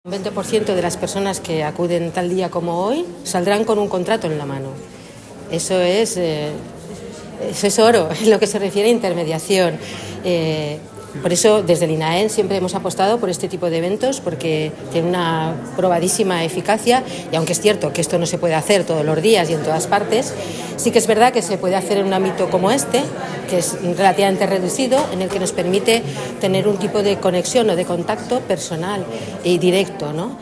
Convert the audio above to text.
Un 20% de las personas que acuden tal día como hoy saldrán con un contrato en la mano. Eso es oro en lo que se refiere a intermediación. Por eso, desde el INAEM siempre hemos apostado por este tipo de eventos porque tiene una probadísima eficacia y aunque es cierto que esto no se puede hacer todos los días y en todas partes, sí que es verdad que se puede hacer en un ámbito como este, que es relativamente reducido, en el que nos permite tener un tipo de conexión o de contacto personal y directo, ¿no?